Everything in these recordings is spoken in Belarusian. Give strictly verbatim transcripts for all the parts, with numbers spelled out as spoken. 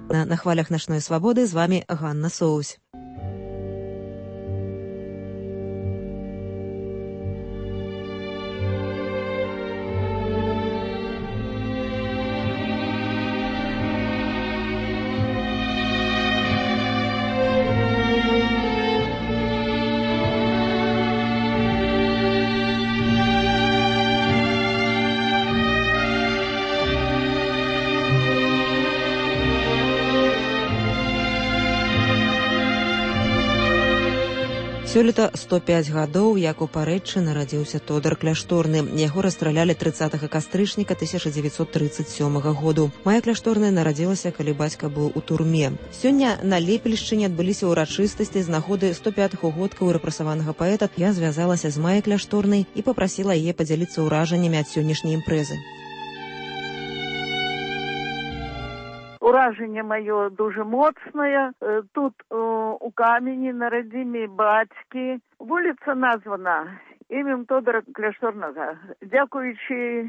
На, на хвалях Нашной Свободы з вами Ганна Соусь. Сёлета сто пяць гадоў, як у Парэччы нарадзіўся Тодар Кляшторны. Яго расстралялі трыццатага кастрычніка тысяча дзевяцьсот трыццаць сёмага году. Мая Кляшторная нарадзілася, калі бацька быў у турме. Сёння на Лепельшчыне адбыліся ўрачыстасці з нагоды сто пятых угодкаў рэпрэсаванага паэта. Я звязалася з Майяй Кляшторнай і папрасіла яе падзяліцца ўражаннямі ад сённяшняй імпрэзы. Ураження моє дуже моцне. Тут о, у Камені на родині батьки. Вулиця названа ім'ям Тодора Кляшторного. Дякуючи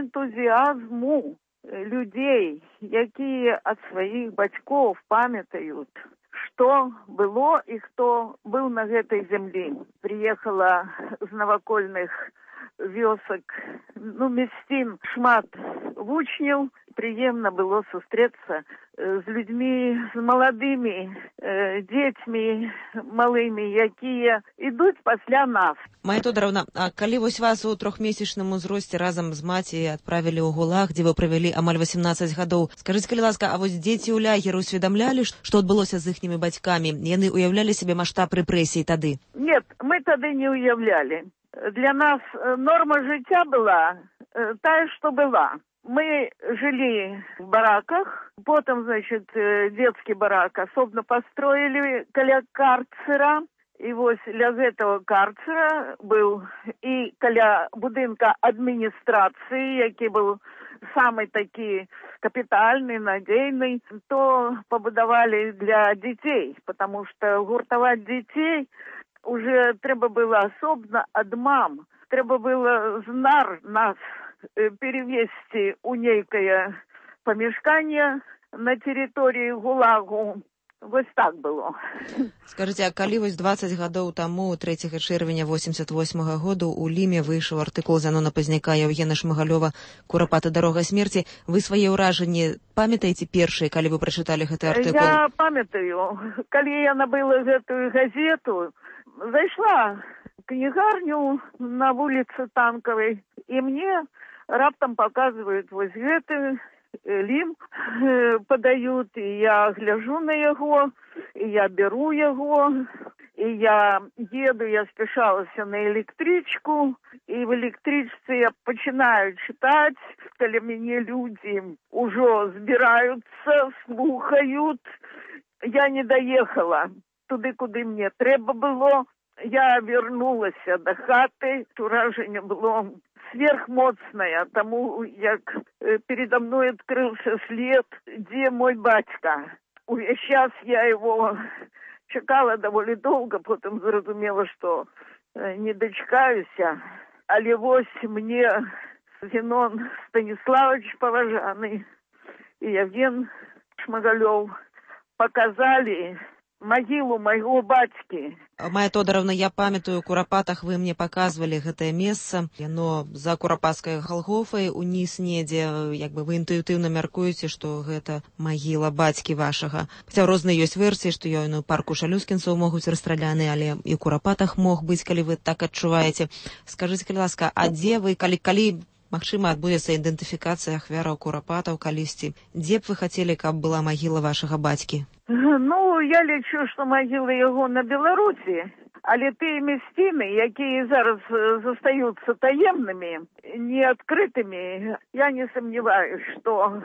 ентузіазму людей, які від своїх батьків пам'ятають, що було і хто був на этой землі. Приїхала з навокольних вёсок, ну, мясцін шмат вучняў. Прыемна было сустрэцца з людзьмі, з маладымі э, дзецьмі малымі, якія ідуць пасля нас. Майя Тодоровна, а калі вось вас у трохмесячным узросце разам з маці адправілі ў ГУЛАГ, дзе вы правялі амаль васемнаццаць гадоў, скажыце, калі ласка, а вось дзеці ў лагеры усведамлялі, што адбылося з іхнімі бацькамі? Яны ўяўлялі сабе маштаб рэпрэсій тады? Нет, мы тады не ўяўлялі. Для нас норма жыцця была э, тая, што была. Мы жили в бараках, потом, значит, детский барак особенно построили каля карцера, и вот для этого карцера был и каля будинка администрации, який был самый таки капитальный, надейный, то побудовали для детей, потому что гуртовать детей уже треба было особенно ад мам, треба было знар нас перевести у нейкое помешкание на территории ГУЛАГу. Вось так было. Скажите, а калі вось дваццаць гадоў таму, трэцяга чэрвеня восемьдесят восьмага году у Ліме выйшаў артыкул Зянона Пазняка і Еўгена Шмыгалёва «Курапата. Дарога смерці». Вы свае ўражанні памятаеце першыя, калі вы прачыталі гэты артыкул? Я памятаю. Калі я набыла гэтую газету, зайшла в кнігарню на вуліцы Танковой, и мне раптом показывают вот гэты Лім, подают, и я гляжу на яго, и я беру яго, и я еду, я спешалася на электричку, и в электричце я починаю читать, коли мне люди уже збираются, слухают. Я не доехала туди, куди мне треба було. Я вернулася до хаты, ураження було сверхмоцное, тому як передо мной открылся след, где мой батька. Сейчас я его чекала довольно долго, потом зрозумела, что не дочекаюся. Але вось мне Зенон Станиславович Поважаный и Евген Шмыгалёв показали магілу майго бацькі. Майя Тодоровна, я памятаю, у Курапатах вы мне показывали гэтае месца. Яно за Курапатскай Галгофай уніз недзе, як бы вы інтуітыўна мяркуеце, што гэта магіла бацькі вашага. Хаця розныя ёсць версіі, што ён у парку шалюскінцаў могуць расстраляны, але і ў Курапатах мог быць, калі вы так адчуваеце. Скажыце, калі ласка, а дзе вы, калі, калі магчыма, адбудзецца ідэнтыфікацыя ахвяраў Курапатаў калісьці, дзе б вы хацелі, каб была магіла вашага бацькі? Ну, я лічу, што магіла яго на Беларусі, але тыя мясціны, якія зараз застаюцца таемнымі, неадкрытымі, я не сомневаюсь, што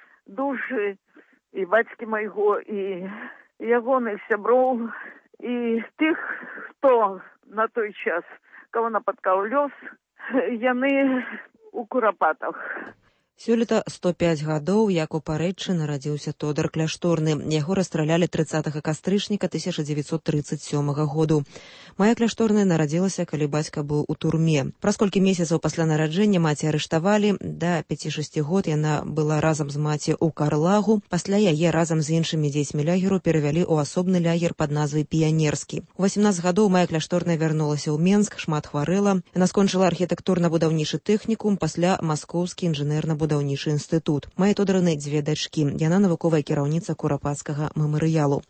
душы і бацькі майго, і ягоных сяброў, і тых, хто на той час, кого напаткаў лёс, яны у Курапатах. Сёлета сто пяць гадоў, як у Парэччы нарадзіўся Тодар Кляшторны. Яго расстралялі трыццатага кастрычніка тысяча дзевяцьсот трыццаць сёмага году. Мая Кляшторная нарадзілася, калі бацька быў у турме. Праз колькі месяцаў пасля нараджэння маці арыштавалі. Да пяці-шасці год яна была разам з маці ў Карлагу. Пасля яе разам з іншымі дзецьмі лягеру перавялі ў асобны лягер пад назвай Піянерскі. У васемнаццаць гадоў Мая Кляшторная вярнулася ў Менск, шмат хварэла. Яна скончыла архітэктурна-будаўнічы тэхнікум, пасля маскоўскі інжынерна-будаўнічы будаўнічы інстытут. Мае Тодраны дзве дачкі. Яна навуковая кіраўніца Курапацкага мемарыялу.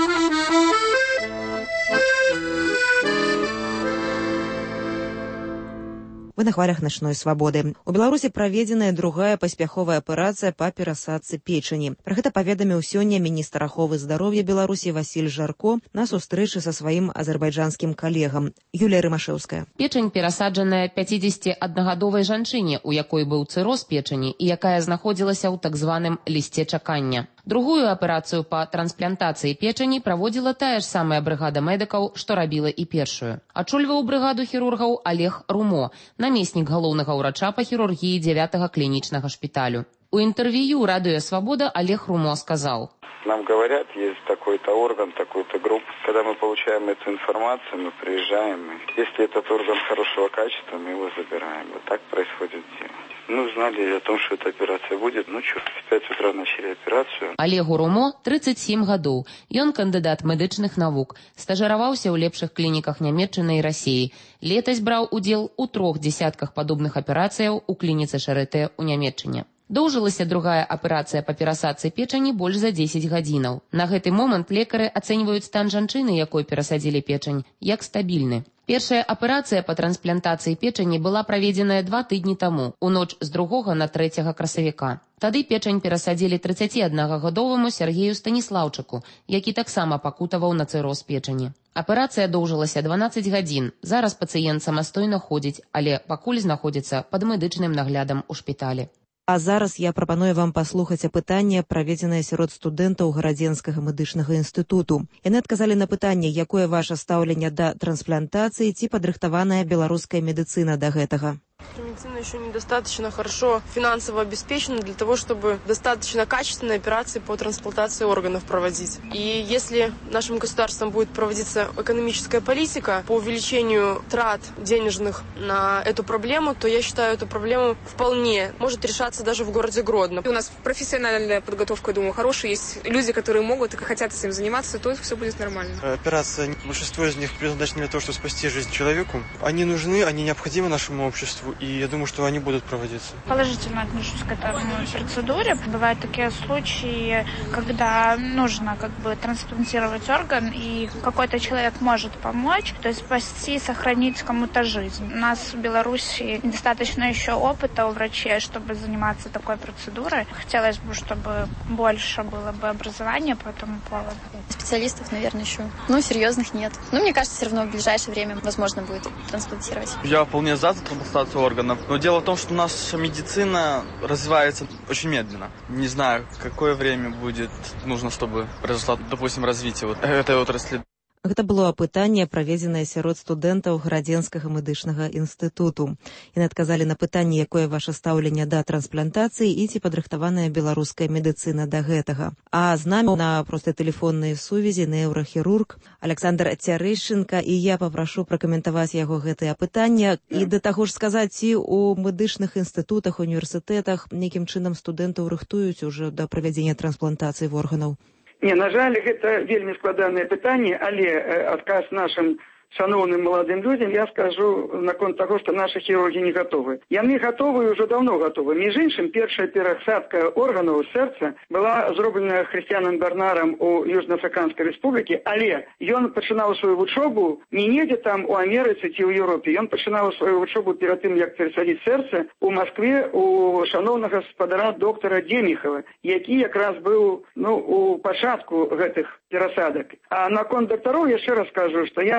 Вы на хвалях начной свабоды. У Беларусі праведзеная другая паспяховая аперацыя па перасадцы печані. Пра гэта паведаміў сёння міністр аховы здароўя Беларусі Васіль Жарко на сустрэчы са сваім азербайджанскім калегам. Юлія Рымашэўская. Печань перасаджаная пяцідзесяціаднагадовай жанчыне, у якой быў цыроз печані і якая знаходзілася ў так званым лісце чакання. Другую аперацыю па трансплантацыі печані праводзіла тая ж самая брыгада медыкаў, што рабіла і першую. Ачольваў брыгаду хірургаў Олег Румо, намеснік галоўнага ўрача па хірургіі дзявятага клінічнага шпіталю. У интервью «Радио Свобода» Олег Румо сказал: нам говорят, есть такой-то орган, такой-то группа. Когда мы получаем эту информацию, мы приезжаем. И если этот орган хорошего качества, мы его забираем. Вот так происходит дело. Мы знали о том, что эта операция будет. Ну что, в пять утра начали операцию. Олегу Румо тридцать семь гадоў. Ён кандыдат медычных навук. Стажыраваўся ў лепшых клініках Нямецчыны і Расіі. Летась браў удзел у трох десятках падобных аперацыяў у клініцы Шарэтэ ў Нямецчыне. Доўжылася другая аперацыя па перасадцы печані больш за дзесяць гадзінаў. На гэты момант лекары ацэньваюць стан жанчыны, якой перасадзілі печань, як стабільны. Першая аперацыя па трансплантацыі печані была праведзеная два тыдні таму, у ноч з другога на трэцяга красавіка. Тады печань перасадзілі трыццаціаднагадоваму Сергею Станіслаўчыку, які таксама пакутаваў на цыроз печані. Аперацыя доўжылася дванаццаць гадзін. Зараз пацыент самастойна ходзіць, але пакуль знаходзіцца пад медычным наглядам у шпіталі. А зараз я прапаную вам паслухаць апытанне, праведзенае сярод студэнтаў Гарадзенскага медычнага інстытуту. Яны адказалі на пытанне, якое ваша стаўленне да трансплантацыі ці падрыхтаваная беларуская медыцына да гэтага. Медицина еще недостаточно хорошо финансово обеспечена для того, чтобы достаточно качественные операции по трансплантации органов проводить. И если нашим государством будет проводиться экономическая политика по увеличению трат денежных на эту проблему, то я считаю, эту проблему вполне может решаться даже в городе Гродно. У нас профессиональная подготовка, я думаю, хорошая. Есть люди, которые могут и хотят этим заниматься, то все будет нормально. Операция, большинство из них предназначены для того, чтобы спасти жизнь человеку. Они нужны, они необходимы нашему обществу. И я думаю, что они будут проводиться. Положительно отношусь к этой процедуре. Бывают такие случаи, когда нужно как бы трансплантировать орган, и какой-то человек может помочь, то есть спасти, сохранить кому-то жизнь. У нас в Беларуси недостаточно еще опыта у врачей, чтобы заниматься такой процедурой. Хотелось бы, чтобы больше было бы образования по этому поводу. Специалистов, наверное, еще. Ну, серьезных нет. Но мне кажется, все равно в ближайшее время возможно будет трансплантировать. Я вполне за трансплантацию органов. Но дело в том, что наша медицина развивается очень медленно. Не знаю, какое время будет нужно, чтобы произошло, допустим, развитие вот этой отрасли. Гэта было апытанне, праведзенае сярод студэнтаў Гарадзенскага медычнага інстытуту. Яны адказалі на пытанне, якое ваша стаўленне да трансплантацыі і ці падрыхтаваная беларуская медыцына да гэтага. А з намі на простай тэлефоннай сувязі неўрахірург Александр Цярэшчынка, і я папрашу пракаментаваць яго гэтае апытанне. І да таго ж сказаць, ці у медычных інстытутах, універсітэтах нейкім чынам студэнтаў рыхтуюць ужо да правядзення трансплантацыі органаў. Не, на жаль, гэта вельмі складанае пытанне, але э, адказ нашым шановным молодым людям я скажу наконт того, что наши хирурги не готовы. Яны готовы уже давно готовы. Между іншым, первая перасадка органов сердца была зроблена Христианом Бернаром у Южноафриканской республики, але ён пачынаў свою вучобу не недзе там у Америцы ці ў Европе. Ён пачынаў свою вучобу перед тым, як перасадзіць сердце у Москве у шановнага гаспадара доктора Демихова, які якраз быў ну, у пачатку гэтых перасадак. А наконт докторов яшчэ раз скажу, что я могу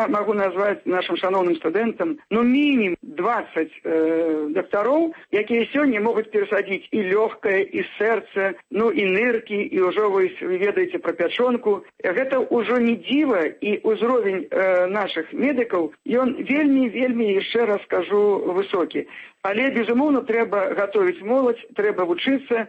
назваць нашим шановным студэнтам, ну, мінімум двадцать э, дактароў, якія сёння могуць перасадзіць і лёгкае, і сэрца, ну, і ныркі, і ўжо вы ведаеце пра пячонку. Гэта ўжо не дзіва, і ўзровень э, нашых медыкаў, ён вельмі-вельмі, яшчэ раз скажу, высокі. Але, безумоўна, трэба гатовіць моладзь, трэба вучыцца.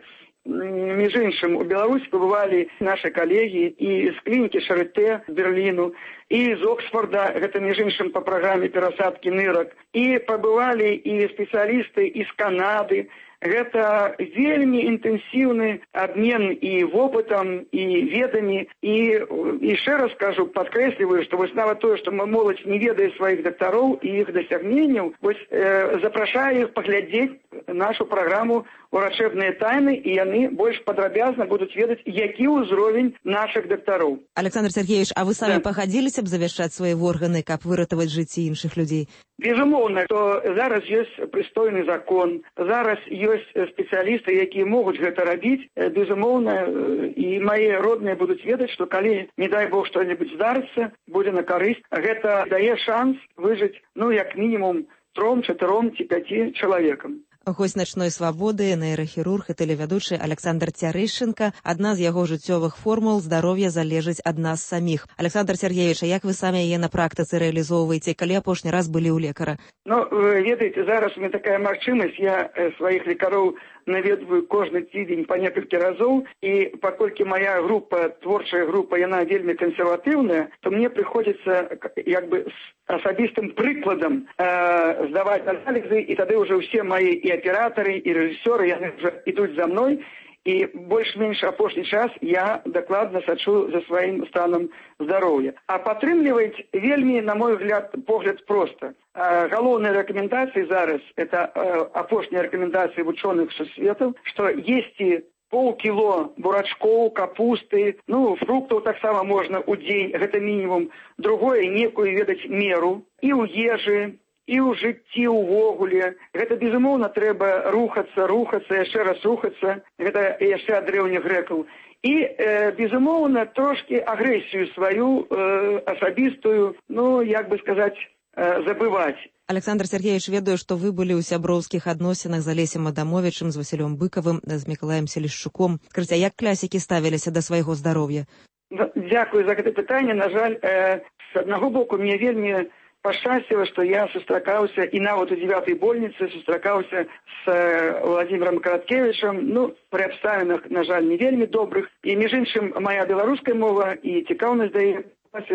Між іншым, у Беларусі пабывалі нашы калегі і з клінікі Шарытэ з Берліну, і з Оксфорда, гэта між іншым па праграме перасадкі нырак, і пабывалі і спецыялісты і з Канады. Гэта вельмі інтэнсіўны абмен і вопытам, і ведамі. І яшчэ раз скажу, падкрэсліваю, што вось нават тое, што моладзь не ведае сваіх дактароў і іх дасягненняў, вось э, запрашаю іх паглядзець нашу праграму «Урачэбныя тайны», і яны больш падрабязна будуць ведаць, які ўзровень нашых дактароў. Александр Сергеевич, а вы самі да. пагадзіліся б завяшчаць свае органы, каб выратаваць жыцці іншых людзей? Безумоўна, то зараз ёсць прыстойны закон, зараз ёсць спецыялісты, якія могуць гэта рабіць. Безумоўна, і мае родныя будуць ведаць, што калі, не дай Бог, што-небудзь здарыцца, будзе на карысць. Гэта дае шанс выжыць, ну, як мінімум, тром, чатыром ці пяці чалавекам. Госць «Начной свабоды», нейрахірург і тэлевядучы Александр Цярышченка. Адна з яго жыццёвых формул «Здароўе залежыць ад нас саміх». Александр Сергеевич, а як вы самі яе на практыцы рэалізоўваеце, калі апошні раз былі ў лекара? Ну, вы ведаеце, зараз у меня такая магчымасць, я сваіх лекароў наведваю кожны тыдзень па некалькі разоў, і паколькі моя група, творчая група, яна вельмі кансерватыўная, то мне прыходзіцца як бы з асабістым прыкладам э, здаваць аналізы, і тады ўжо ўсе мои і аператары, і рэжысёры, яны ўжо ідуць за мной, і больш-менш апошні час я дакладна сачу за сваім станам здароўя. А падтрымліваць вельмі, на мой взгляд, погляд проста. Галоўныя рэкамендацыі зараз, это апошнія рэкамендацыі вучоных сусветаў, што есці полкіло бурачкоў, капусты, ну, фруктаў таксама можна ў дзень, гэта мінімум. Другое, некую ведаць меру і ў ежы, і ў жыцці ўвогуле. Гэта, безумоўна, трэба рухацца, рухацца, яшчэ раз рухацца. Гэта яшчэ ад дрэўніх грэкаў. І, э, безумоўна, трошкі агрэсію сваю э, асабістую, ну, як бы сказаць, э, забываць. Александр Сергеевич, ведаю, што вы былі ў сяброўскіх адносінах з Алесем Адамовічым, з Васілём Быкавым, з Мікалаем Селішчуком. Скажыце, як класікі ставіліся да свайго здароўя? Дзякую за гэта пытанне. На жаль, э, з аднаго боку, мне вельмі пашчасціла, што я сустракаўся і нават у дзевятай больніцы сустракаўся з Владимиром Караткевичам, ну, пры абставінах, на жаль, не вельмі добрых. І, між іншым, моя беларуская мова і цікаўнасць да яе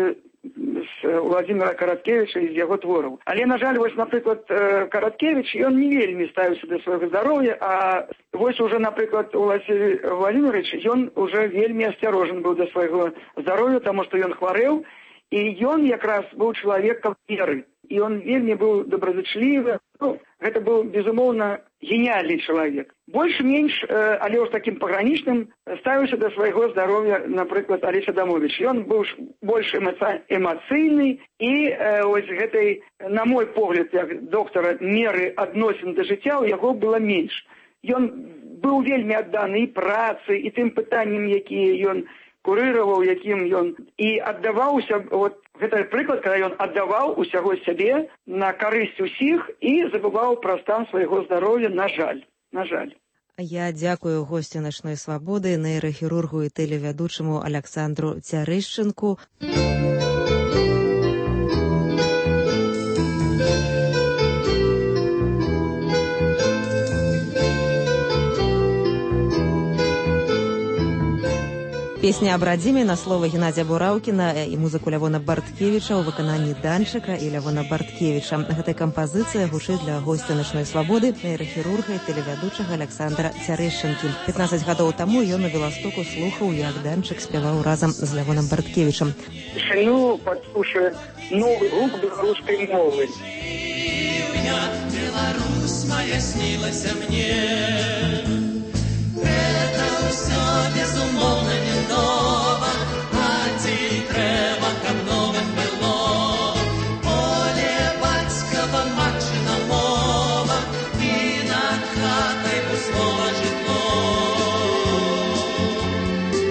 з Владимира Караткевича і з яго твораў. Але, на жаль, вось, напрыклад, Караткевич, ён не вельмі ставіўся да свайго здароўя, а вось уже, напрыклад, Васіль Владимирович, ён уже вельмі асцярожен быў да свайго здароўя, таму што ён хварэў, і ён якраз быў чалавекам веры. І ён вельмі быў добразычлівы. Ну, гэта быў, безумоўна, геніальны чалавек. Больш-менш, але ўж такім пагранічным, ставіўся да свайго здароўя, напрыклад, Алесь Адамовіч. Ён быў больш эмацыйны, і э, ось гэтай, на мой погляд, як доктара, меры адносін да жыцця у яго было менш. Ён быў вельмі адданы і працы, і тым пытанням, якія ён курыраваў, якім ён і аддаваўся, вот гэта прыклад, калі ён аддаваў усяго сябе на карысць усіх і забываў пра стан свайго здароўя, на жаль, на жаль. Я дзякую госцю «Начной свабоды», нейрахірургу і тэлевядучаму Александру Цярышченку. Песня аб радзіме на словы Геннадзя Бураўкіна і музыку Лявона Барткевіча ў выкананні Данчыка і Лявона Барткевіча. Гэтая кампазіцыя гучыць для госця «Начной свабоды», нейрахірурга і тэлевядучага Александра Цярышчэнкі. пятнаццаць гадоў таму ён у Беластоку слухаў, як Данчык спяваў разам з Лявоном Барткевічам. Шану падслушаю новы гук беларускай мовы. Беларусь моя снілася мне. Это ўсё безумоўна не нова, а ці трэба, каб новым было. Поле бацькава матчына мова, і над хатай пустого жытло.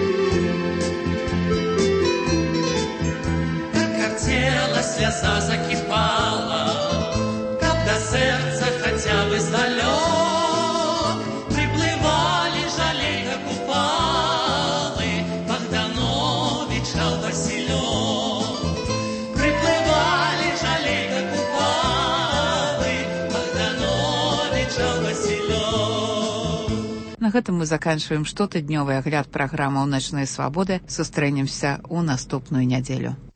Как картела сляза за гэтым мы заканчиваем штотыднёвы агляд праграмы «Ночные свободы». Сустрэнемся ў наступную нядзелю.